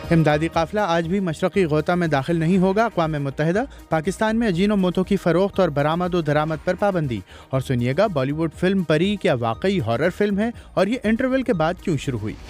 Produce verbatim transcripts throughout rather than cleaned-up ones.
امدادی قافلہ آج بھی مشرقی غوطہ میں داخل نہیں ہوگا۔ اقوام متحدہ پاکستان میں اجینو موتو کی فروخت اور برآمد و درآمد پر پابندی۔ اور سنیے گا بالی ووڈ فلم پری کیا واقعی ہارر فلم ہے اور یہ انٹرول کے بعد کیوں شروع ہوئی۔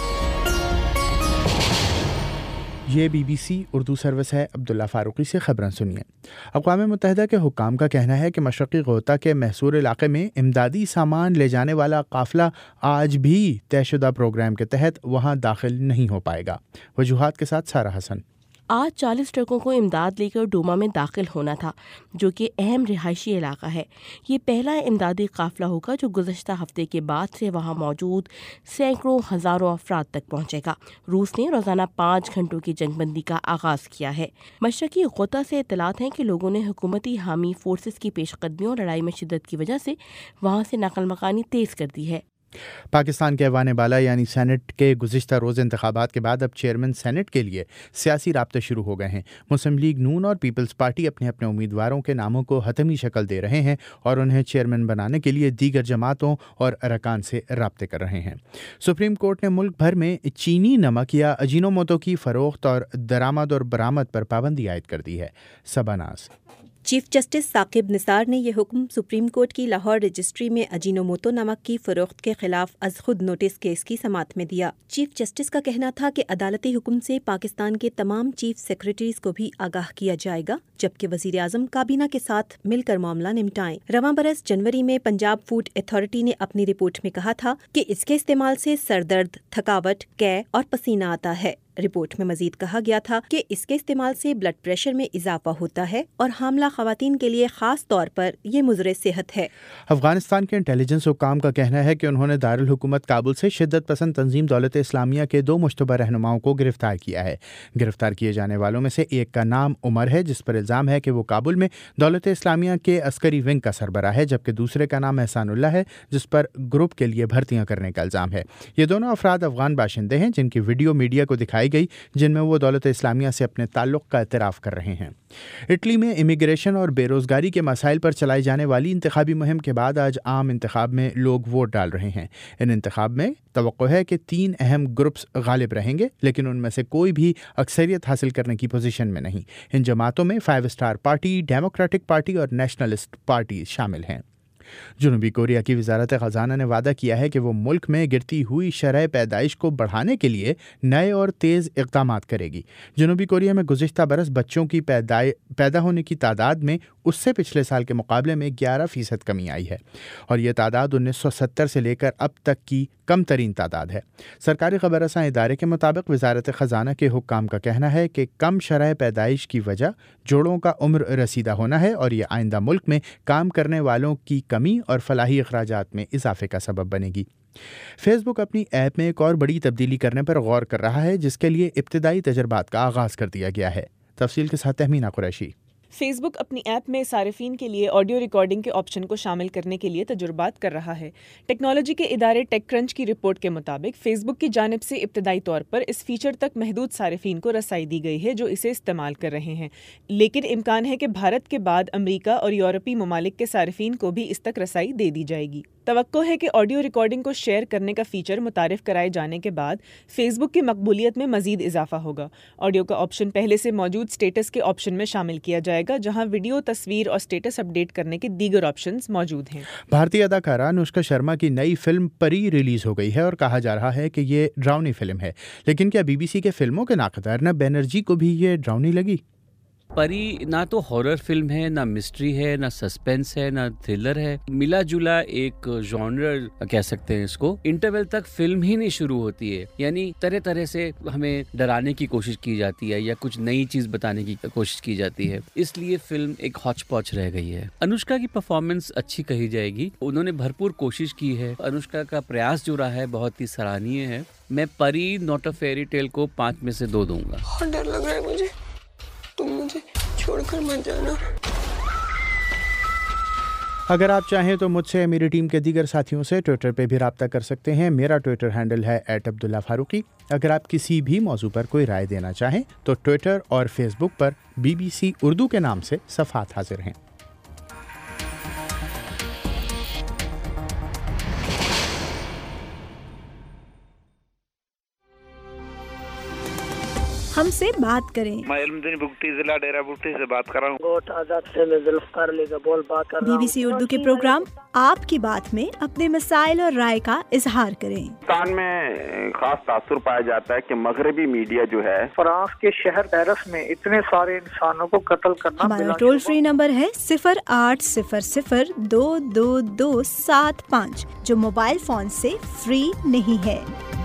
یہ B B C Urdu service ہے۔ عبداللہ فاروقی سے خبریں سنیے۔ اقوام متحدہ کے حکام کا کہنا ہے کہ مشرقی غوطہ کے محصور علاقے میں امدادی سامان لے جانے والا قافلہ آج بھی طے شدہ پروگرام کے تحت وہاں داخل نہیں ہو پائے گا۔ وجوہات کے ساتھ سارہ حسن۔ آج چالیس ٹرکوں کو امداد لے کر ڈوما میں داخل ہونا تھا، جو کہ اہم رہائشی علاقہ ہے۔ یہ پہلا امدادی قافلہ ہوگا جو گزشتہ ہفتے کے بعد سے وہاں موجود سینکڑوں ہزاروں افراد تک پہنچے گا۔ روس نے روزانہ پانچ گھنٹوں کی جنگ بندی کا آغاز کیا ہے۔ مشرقی غوطہ سے اطلاعات ہیں کہ لوگوں نے حکومتی حامی فورسز کی پیش قدمیوں اور لڑائی میں شدت کی وجہ سے وہاں سے نقل مکانی تیز کر دی ہے۔ پاکستان کے ایوان بالا یعنی سینٹ کے گزشتہ روز انتخابات کے بعد اب چیئرمین سینٹ کے لیے سیاسی رابطے شروع ہو گئے ہیں۔ مسلم لیگ نون اور پیپلز پارٹی اپنے اپنے امیدواروں کے ناموں کو حتمی شکل دے رہے ہیں اور انہیں چیئرمین بنانے کے لیے دیگر جماعتوں اور ارکان سے رابطے کر رہے ہیں۔ سپریم کورٹ نے ملک بھر میں چینی نمک یا اجینو موتو کی فروخت اور درآمد اور برآمد پر پابندی عائد کر دی ہے۔ سباناز۔ چیف جسٹس ثاقب نثار نے یہ حکم سپریم کورٹ کی لاہور رجسٹری میں اجینوموتو نمک کی فروخت کے خلاف از خود نوٹس کیس کی سماعت میں دیا۔ چیف جسٹس کا کہنا تھا کہ عدالتی حکم سے پاکستان کے تمام چیف سیکریٹریز کو بھی آگاہ کیا جائے گا، جبکہ وزیر اعظم کابینہ کے ساتھ مل کر معاملہ نمٹائیں۔ رواں برس جنوری میں پنجاب فوڈ اتھارٹی نے اپنی رپورٹ میں کہا تھا کہ اس کے استعمال سے سر درد، تھکاوٹ، قے اور پسینہ آتا ہے۔ رپورٹ میں مزید کہا گیا تھا کہ اس کے استعمال سے بلڈ پریشر میں اضافہ ہوتا ہے اور حاملہ خواتین کے لیے خاص طور پر یہ مضر صحت ہے۔ افغانستان کے انٹیلیجنس حکام کا کہنا ہے کہ انہوں نے دارالحکومت کابل سے شدت پسند تنظیم دولت اسلامیہ کے دو مشتبہ رہنماؤں کو گرفتار کیا ہے۔ گرفتار کیے جانے والوں میں سے ایک کا نام عمر ہے، جس پر الزام ہے کہ وہ کابل میں دولت اسلامیہ کے عسکری ونگ کا سربراہ ہے، جبکہ دوسرے کا نام احسان اللہ ہے، جس پر گروپ کے لیے بھرتیاں کرنے کا الزام ہے۔ یہ دونوں افراد افغان باشندے ہیں جن کی ویڈیو میڈیا کو دکھائی گئی، جن میں وہ دولت اسلامیہ سے اپنے تعلق کا اعتراف کر رہے ہیں۔ اٹلی میں امیگریشن اور بے روزگاری کے مسائل پر چلائی جانے والی انتخابی مہم کے بعد آج عام انتخاب میں لوگ ووٹ ڈال رہے ہیں۔ ان انتخاب میں توقع ہے کہ تین اہم گروپس غالب رہیں گے، لیکن ان میں سے کوئی بھی اکثریت حاصل کرنے کی پوزیشن میں نہیں۔ ان جماعتوں میں Five Star Party, Democratic Party اور نیشنلسٹ پارٹی شامل ہیں۔ جنوبی کوریا کی وزارت خزانہ نے وعدہ کیا ہے کہ وہ ملک میں گرتی ہوئی شرح پیدائش کو بڑھانے کے لیے نئے اور تیز اقدامات کرے گی۔ جنوبی کوریا میں گزشتہ برس بچوں کی پیدا ہونے کی تعداد میں اس سے پچھلے سال کے مقابلے میں گیارہ فیصد کمی آئی ہے، اور یہ تعداد انیس سو ستر سے لے کر اب تک کی کم ترین تعداد ہے۔ سرکاری خبر رساں ادارے کے مطابق وزارت خزانہ کے حکام کا کہنا ہے کہ کم شرح پیدائش کی وجہ جوڑوں کا عمر رسیدہ ہونا ہے، اور یہ آئندہ ملک میں کام کرنے والوں کی کمی اور فلاحی اخراجات میں اضافے کا سبب بنے گی۔ فیس بک اپنی ایپ میں ایک اور بڑی تبدیلی کرنے پر غور کر رہا ہے، جس کے لیے ابتدائی تجربات کا آغاز کر دیا گیا ہے۔ تفصیل کے ساتھ تہمینہ قریشی۔ فیس بک اپنی ایپ میں صارفین کے لیے آڈیو ریکارڈنگ کے آپشن کو شامل کرنے کے لیے تجربات کر رہا ہے۔ ٹیکنالوجی کے ادارے ٹیک کرنچ کی رپورٹ کے مطابق فیس بک کی جانب سے ابتدائی طور پر اس فیچر تک محدود صارفین کو رسائی دی گئی ہے جو اسے استعمال کر رہے ہیں، لیکن امکان ہے کہ بھارت کے بعد امریکہ اور یورپی ممالک کے صارفین کو بھی اس تک رسائی دے دی جائے گی۔ توقع ہے کہ آڈیو ریکارڈنگ کو شیئر کرنے کا فیچر متعارف کرائے جانے کے بعد فیس بک کی مقبولیت میں مزید اضافہ ہوگا۔ آڈیو کا آپشن پہلے سے موجود سٹیٹس کے آپشن میں شامل کیا جائے گا، جہاں ویڈیو، تصویر اور سٹیٹس اپ ڈیٹ کرنے کے دیگر آپشنز موجود ہیں۔ بھارتی اداکارہ انوشکا شرما کی نئی فلم پری ریلیز ہو گئی ہے اور کہا جا رہا ہے کہ یہ ڈراؤنی فلم ہے، لیکن کیا بی بی سی کے فلموں کے ناقد ارنب بینرجی کو بھی یہ ڈراؤنی لگی؟ پری نہ تو ہارر فلم ہے، نہ مسٹری ہے، نہ سسپینس ہے، نہ تھرلر ہے، ملا جلا ایک ژانر کہہ سکتے ہیں اس کو۔ انٹرول تک فلم ہی نہیں شروع ہوتی ہے، یعنی طرح طرح سے ہمیں ڈرانے کی کوشش کی جاتی ہے یا کچھ نئی چیز بتانے کی کوشش کی جاتی ہے، اس لیے فلم ایک ہاچ پاچ رہ گئی ہے۔ انوشکا کی پرفارمنس اچھی کہی جائے گی، انہوں نے بھرپور کوشش کی ہے۔ انوشکا کا پریاس جو رہا ہے بہت ہی سراہنیہ ہے۔ میں Pari not a fairy tale کو پانچ میں سے دو دوں گا۔ بہت ڈر لگ رہا ہے مجھے، تم مجھے چھوڑ کر مت جانا۔ اگر آپ چاہیں تو مجھ سے میری ٹیم کے دیگر ساتھیوں سے ٹویٹر پہ بھی رابطہ کر سکتے ہیں۔ میرا ٹویٹر ہینڈل ہے ایٹ عبداللہ فاروقی۔ اگر آپ کسی بھی موضوع پر کوئی رائے دینا چاہیں تو ٹویٹر اور فیس بک پر بی بی سی اردو کے نام سے صفحات حاضر ہیں۔ ہم سے بات کریں۔ میں علمدین بگٹی ضلع ڈیرہ بگٹی سے بات کر رہا ہوں۔ گوٹ آزاد سے میں ذوالفقار علی کا بول بات کر رہا ہوں۔ بی بی سی اردو کے پروگرام آپ کی بات میں اپنے مسائل اور رائے کا اظہار کریں۔ پاکستان میں خاص تاثر پایا جاتا ہے کہ مغربی میڈیا جو ہے فرانس کے شہر پیرس میں اتنے سارے انسانوں کو قتل کرنا۔ ہمارا ٹول فری نمبر ہے صفر آٹھ صفر صفر دو دو دو سات پانچ، جو موبائل فون سے فری نہیں ہے۔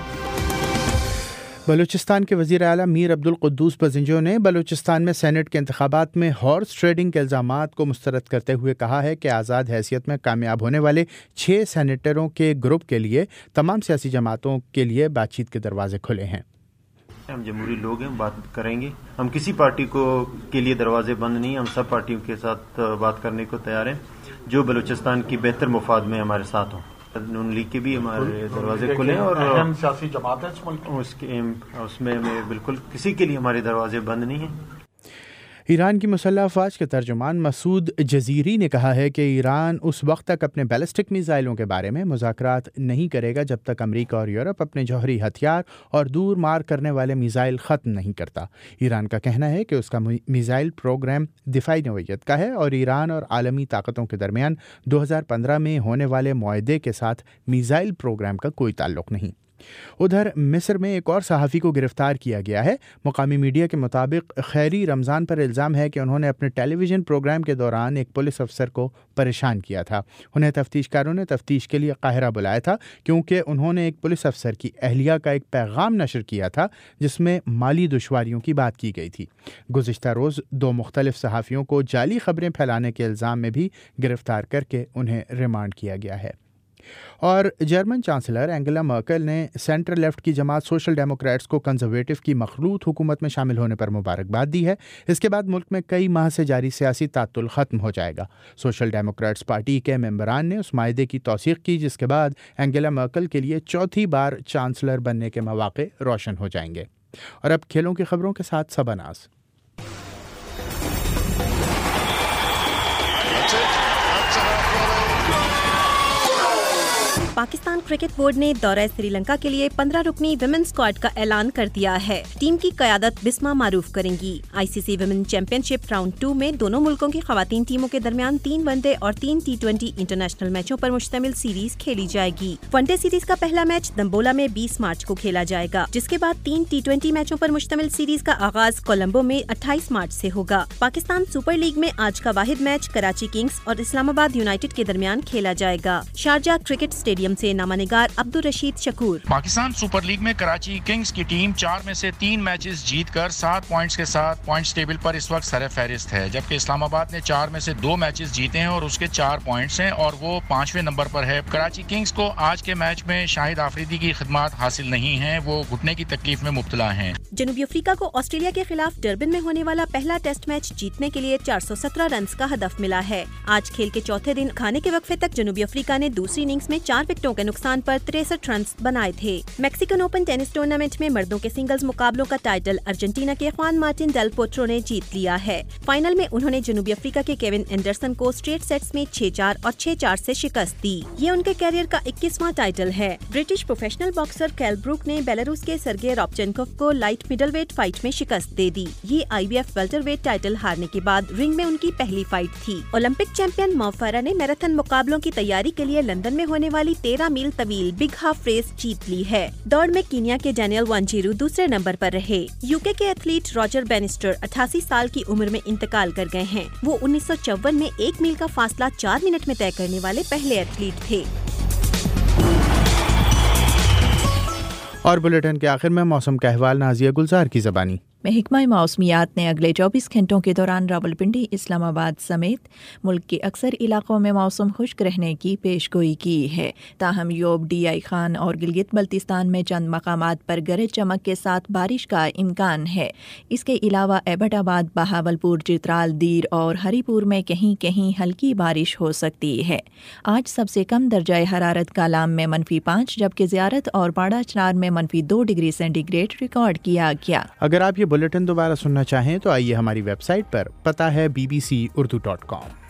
بلوچستان کے وزیر اعلیٰ میر عبدالقدوس بزنجو نے بلوچستان میں سینٹ کے انتخابات میں ہارس ٹریڈنگ کے الزامات کو مسترد کرتے ہوئے کہا ہے کہ آزاد حیثیت میں کامیاب ہونے والے چھ سینیٹروں کے گروپ کے لیے تمام سیاسی جماعتوں کے لیے بات چیت کے دروازے کھلے ہیں۔ ہم جمہوری لوگ ہیں، بات کریں گے، ہم کسی پارٹی کو کے لیے دروازے بند نہیں، ہم سب پارٹیوں کے ساتھ بات کرنے کو تیار ہیں جو بلوچستان کی بہتر مفاد میں ہمارے ساتھ ہوں۔ نون لیگ کے بھی ہمارے دروازے کھلے ہیں اور اہم سیاسی جماعت ہے اس ملک اس کے اس میں بالکل کسی کے لیے ہمارے دروازے بند نہیں ہیں۔ ایران کی مسلح افواج کے ترجمان مسعود جزیری نے کہا ہے کہ ایران اس وقت تک اپنے بیلسٹک میزائلوں کے بارے میں مذاکرات نہیں کرے گا جب تک امریکہ اور یورپ اپنے جوہری ہتھیار اور دور مار کرنے والے میزائل ختم نہیں کرتا۔ ایران کا کہنا ہے کہ اس کا میزائل پروگرام دفاعی نوعیت کا ہے اور ایران اور عالمی طاقتوں کے درمیان دو ہزار پندرہ میں ہونے والے معاہدے کے ساتھ میزائل پروگرام کا کوئی تعلق نہیں۔ ادھر مصر میں ایک اور صحافی کو گرفتار کیا گیا ہے۔ مقامی میڈیا کے مطابق خیری رمضان پر الزام ہے کہ انہوں نے اپنے ٹیلی ویژن پروگرام کے دوران ایک پولیس افسر کو پریشان کیا تھا۔ انہیں تفتیش کاروں نے تفتیش کے لیے قاہرہ بلایا تھا کیونکہ انہوں نے ایک پولیس افسر کی اہلیہ کا ایک پیغام نشر کیا تھا جس میں مالی دشواریوں کی بات کی گئی تھی۔ گزشتہ روز دو مختلف صحافیوں کو جعلی خبریں پھیلانے کے الزام میں بھی گرفتار کر کے انہیں ریمانڈ کیا گیا ہے۔ اور جرمن چانسلر اینگلا مرکل نے سینٹر لیفٹ کی جماعت سوشل ڈیموکریٹس کو کنزرویٹو کی مخلوط حکومت میں شامل ہونے پر مبارکباد دی ہے۔ اس کے بعد ملک میں کئی ماہ سے جاری سیاسی تعطل ختم ہو جائے گا۔ سوشل ڈیموکریٹس پارٹی کے ممبران نے اس معاہدے کی توثیق کی جس کے بعد اینگلا مرکل کے لیے چوتھی بار چانسلر بننے کے مواقع روشن ہو جائیں گے۔ اور اب کھیلوں کی خبروں کے ساتھ سباناز۔ پاکستان کرکٹ بورڈ نے دورہ سری لنکا کے لیے پندرہ رکنی ویمن اسکواڈ کا اعلان کر دیا ہے۔ ٹیم کی قیادت بسما معروف کریں گی۔ I C C women championship round two میں دونوں ملکوں کی خواتین ٹیموں کے درمیان تین ون ڈے اور تین ٹی ٹوینٹی انٹرنیشنل میچوں پر مشتمل سیریز کھیلی جائے گی۔ ون ڈے سیریز کا پہلا میچ دمبولا میں بیس مارچ کو کھیلا جائے گا، جس کے بعد تین ٹی ٹوینٹی میچوں پر مشتمل سیریز کا آغاز کولمبو میں اٹھائیس مارچ سے ہوگا۔ پاکستان سپر لیگ میں آج کا واحد میچ کراچی کنگز اور اسلام آباد یونائیٹڈ کے درمیان کھیلا جائے گا۔ شارجہ کرکٹ اسٹیڈیم سے نامہ نگار عبدالرشید شکور۔ پاکستان سپر لیگ میں کراچی کنگز کی ٹیم چار میں سے تین میچز جیت کر سات پوائنٹس کے ساتھ پوائنٹس ٹیبل پر اس وقت سر فہرست ہے، جبکہ اسلام آباد نے چار میں سے دو میچز جیتے ہیں اور اس کے چار پوائنٹس ہیں اور وہ پانچویں نمبر پر ہے۔ کراچی کنگز کو آج کے میچ میں شاہد آفریدی کی خدمات حاصل نہیں ہیں، وہ گھٹنے کی تکلیف میں مبتلا ہیں۔ جنوبی افریقہ کو آسٹریلیا کے خلاف ڈربن میں ہونے والا پہلا ٹیسٹ میچ جیتنے کے لیے چار سو سترہ رنز کا ہدف ملا ہے۔ آج کھیل کے چوتھے دن کھانے کے وقفے تک جنوبی افریقہ نے دوسری اننگز میں چار وکٹوں کے نقصان پر تریسٹھ رنز بنائے تھے۔ میکسیکن اوپن ٹینس ٹورنامنٹ میں مردوں کے سنگلز مقابلوں کا ٹائٹل ارجنٹینا کے خوان مارٹن ڈیل پوٹرو نے جیت لیا ہے۔ فائنل میں انہوں نے جنوبی افریقہ کے کیون اینڈرسن کو اسٹریٹ سیٹس میں چھ چار اور چھ چار سے شکست دی۔ یہ ان کے کیریئر کا اکیسواں ٹائٹل ہے۔ British professional boxer Kell Brook نے بیلاروس کے سرگے رابچنکوف کو لائٹ مڈل ویٹ فائٹ میں شکست دے دی۔ یہ I B F welterweight title ہارنے کے بعد رنگ میں ان کی پہلی فائٹ تھی۔ اولمپک چیمپئن مو فرح نے میراتھن مقابلوں کی تیاری کے لیے لندن میں ہونے والی تیرہ میل طویل بگ ہاف ریس جیت لی ہے۔ دوڑ میں کینیا کے ڈینیل وانجیرو دوسرے نمبر پر رہے۔ یو کے کے ایتھلیٹ راجر بینسٹر اٹھاسی سال کی عمر میں انتقال کر گئے ہیں۔ وہ انیس سو چون میں ایک میل کا فاصلہ چار منٹ میں طے کرنے والے پہلے ایتھلیٹ تھے۔ اور بلیٹن کے آخر میں موسم کا احوال نازیہ گلزار کی زبانی۔ محکمہ موسمیات نے اگلے چوبیس گھنٹوں کے دوران راولپنڈی، اسلام آباد سمیت ملک کے اکثر علاقوں میں موسم خشک رہنے کی پیش گوئی کی ہے۔ تاہم یوب، ڈی آئی خان اور گلگت بلتستان میں چند مقامات پر گرج چمک کے ساتھ بارش کا امکان ہے۔ اس کے علاوہ ایبٹ آباد، بہاولپور، چترال، دیر اور ہری پور میں کہیں کہیں ہلکی بارش ہو سکتی ہے۔ آج سب سے کم درجہ حرارت کالام میں منفی پانچ جبکہ زیارت اور باڑہ چنار میں منفی دو ڈگری سینٹی گریڈ ریکارڈ کیا گیا۔ اگر آپ یہ بلیٹن دوبارہ سننا چاہیں تو آئیے ہماری ویب سائٹ پر، پتہ ہے B B C Urdu dot کام۔